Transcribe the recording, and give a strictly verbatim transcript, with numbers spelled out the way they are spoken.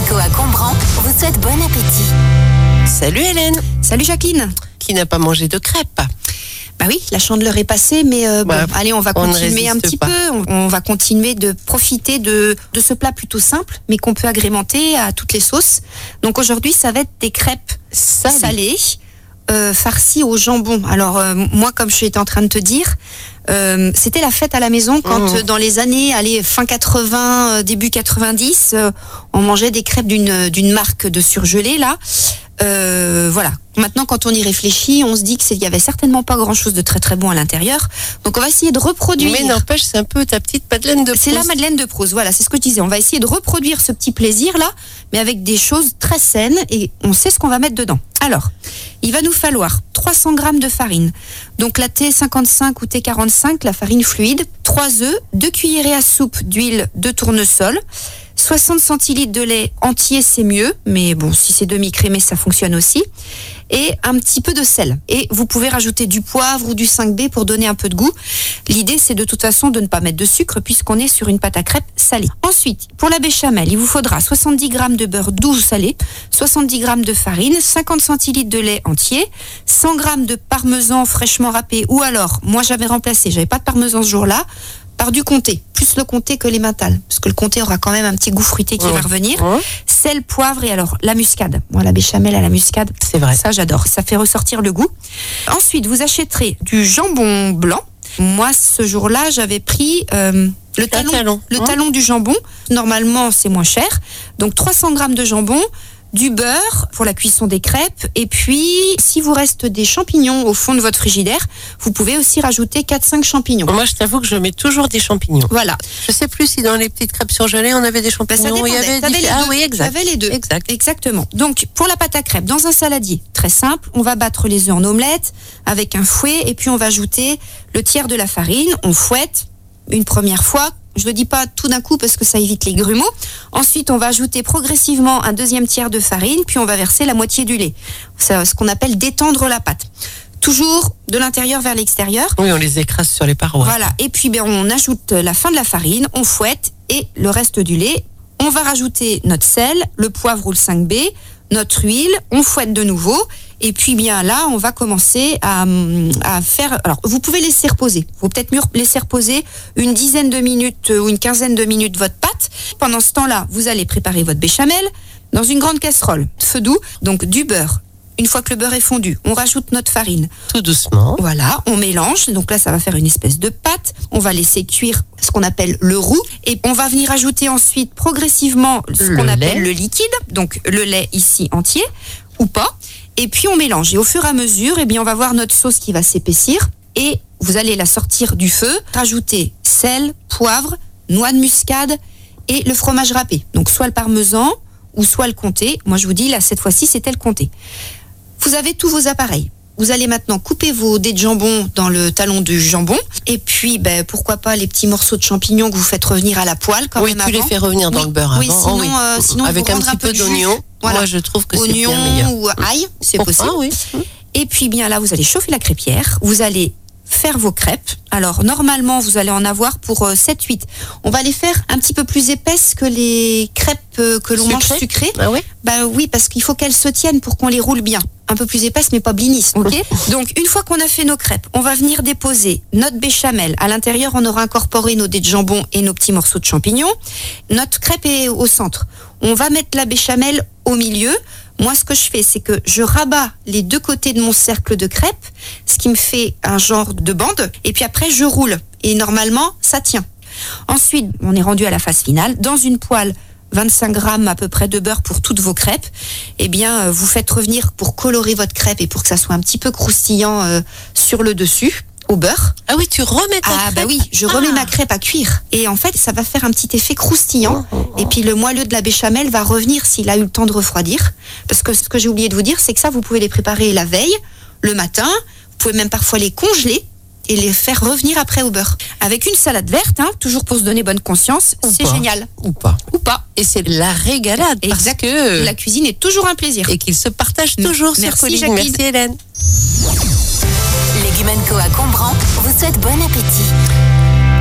Co à Combran vous souhaite bon appétit. Salut Hélène. Salut Jacqueline. Qui n'a pas mangé de crêpes? Bah oui, la chandeleur est passée, mais euh, bah, bon, allez, on va on continuer un petit pas. peu. On, on va continuer de profiter de, de ce plat plutôt simple, mais qu'on peut agrémenter à toutes les sauces. Donc aujourd'hui, ça va être des crêpes Salé. salées, euh, farcies au jambon. Alors euh, moi, comme je suis en train de te dire, euh, c'était la fête à la maison quand Mmh. euh, dans les années, allez, fin quatre-vingts, euh, début quatre-vingt-dix, euh, on mangeait des crêpes d'une d'une marque de surgelé là. Euh, voilà. Maintenant, quand on y réfléchit, on se dit qu'il y avait certainement pas grand-chose de très très bon à l'intérieur. Donc, on va essayer de reproduire. Mais n'empêche, c'est un peu ta petite Madeleine de Proust. C'est la Madeleine de Proust. Voilà, c'est ce que je disais. On va essayer de reproduire ce petit plaisir-là, mais avec des choses très saines et on sait ce qu'on va mettre dedans. Alors, il va nous falloir trois cents grammes de farine. Donc, la T cinquante-cinq ou T quarante-cinq, la farine fluide, trois œufs, deux cuillerées à soupe d'huile de tournesol, soixante centilitres de lait entier, c'est mieux, mais bon, si c'est demi-crémé, ça fonctionne aussi. Et un petit peu de sel. Et vous pouvez rajouter du poivre ou du cinq B pour donner un peu de goût. L'idée, c'est de toute façon de ne pas mettre de sucre puisqu'on est sur une pâte à crêpes salée. Ensuite, pour la béchamel, il vous faudra soixante-dix grammes de beurre doux salé, soixante-dix grammes de farine, cinquante centilitres de lait entier, cent grammes de parmesan fraîchement râpé, ou alors, moi j'avais remplacé, j'avais pas de parmesan ce jour-là, par du comté, plus le comté que l'emmental, parce que le comté aura quand même un petit goût fruité qui Mmh. va revenir. Mmh. Sel, poivre et alors la muscade. Moi, la béchamel à la muscade, C'est vrai. ça j'adore, ça fait ressortir le goût. Ensuite, vous achèterez du jambon blanc. Moi, ce jour-là, j'avais pris euh, le talon, talon. le Mmh. talon du jambon. Normalement, c'est moins cher. Donc, trois cents grammes de jambon, du beurre pour la cuisson des crêpes. Et puis, si vous reste des champignons au fond de votre frigidaire, vous pouvez aussi rajouter quatre à cinq champignons. Moi, je t'avoue que je mets toujours des champignons. Voilà. Je sais plus si dans les petites crêpes surgelées, on avait des Ben, champignons. ça dépendait. il y avait T'avais des... les Ah deux. oui, exact. T'avais les deux. Exact. Exactement. Donc, pour la pâte à crêpes, dans un saladier, très simple, on va battre les œufs en omelette avec un fouet et puis on va ajouter le tiers de la farine. On fouette une première fois. Je ne le dis pas tout d'un coup parce que ça évite les grumeaux. Ensuite, on va ajouter progressivement un deuxième tiers de farine, puis on va verser la moitié du lait. C'est ce qu'on appelle détendre la pâte. Toujours de l'intérieur vers l'extérieur. Oui, on les écrase sur les parois. Voilà. Et puis, ben, on ajoute la fin de la farine, on fouette et le reste du lait. On va rajouter notre sel, le poivre ou le cinq B, notre huile, on fouette de nouveau. Et puis bien là, on va commencer à, à faire... Alors, vous pouvez laisser reposer. Il faut peut-être mieux laisser reposer une dizaine de minutes ou une quinzaine de minutes votre pâte. Pendant ce temps-là, vous allez préparer votre béchamel dans une grande casserole, feu doux, donc du beurre. Une fois que le beurre est fondu, on rajoute notre farine. Tout doucement. Voilà, on mélange. Donc là, ça va faire une espèce de pâte. On va laisser cuire ce qu'on appelle le roux. Et on va venir ajouter ensuite progressivement ce Le qu'on appelle lait. le liquide. Donc le lait ici entier ou pas. Et puis on mélange. Et au fur et à mesure, eh bien, on va voir notre sauce qui va s'épaissir. Et vous allez la sortir du feu. Rajouter sel, poivre, noix de muscade et le fromage râpé. Donc soit le parmesan ou soit le comté. Moi, je vous dis, là, cette fois-ci, c'était le comté. Vous avez tous vos appareils. Vous allez maintenant couper vos dés de jambon dans le talon du jambon. Et puis, ben, pourquoi pas les petits morceaux de champignons que vous faites revenir à la poêle quand Oui, même tu les avant. fais revenir dans Oui, le beurre oui, avant. sinon, Oh oui. euh, sinon Avec faut un rendre petit peu peu de jus. d'oignon. Voilà. Moi, je trouve que c'est Oignon bien meilleur. ou ail, c'est possible. Ah oui. Et puis bien là, vous allez chauffer la crêpière, vous allez faire vos crêpes. Alors normalement, vous allez en avoir pour euh, sept huit. On va les faire un petit peu plus épaisses que les crêpes euh, que l'on mange Sucrées sucrées. Ah oui. Bah oui, parce qu'il faut qu'elles se tiennent pour qu'on les roule bien. Un peu plus épaisse, mais pas blinis, ok? Donc, une fois qu'on a fait nos crêpes, on va venir déposer notre béchamel. À l'intérieur, on aura incorporé nos dés de jambon et nos petits morceaux de champignons. Notre crêpe est au centre. On va mettre la béchamel au milieu. Moi, ce que je fais, c'est que je rabats les deux côtés de mon cercle de crêpes, ce qui me fait un genre de bande. Et puis après, je roule. Et normalement, ça tient. Ensuite, on est rendu à la phase finale. Dans une poêle, vingt-cinq grammes à peu près de beurre pour toutes vos crêpes. Eh bien, vous faites revenir pour colorer votre crêpe et pour que ça soit un petit peu croustillant euh, sur le dessus, au beurre. Ah oui, tu remets ta Ah crêpe. bah oui, je remets Ah. ma crêpe à cuire. Et en fait, ça va faire un petit effet croustillant. Et puis le moelleux de la béchamel va revenir s'il a eu le temps de refroidir. Parce que ce que j'ai oublié de vous dire, c'est que ça, vous pouvez les préparer la veille, le matin. Vous pouvez même parfois les congeler et les faire revenir après au beurre. Avec une salade verte, hein, toujours pour se donner bonne conscience, Ou c'est pas. génial. Ou pas. Ou pas. Et c'est la régalade. Parce Exact. que... La cuisine est toujours un plaisir. Et qu'ils se partagent toujours Merci, sur Colline. Jacqueline. Merci Hélène. Légumes Co à Combran vous souhaite bon appétit.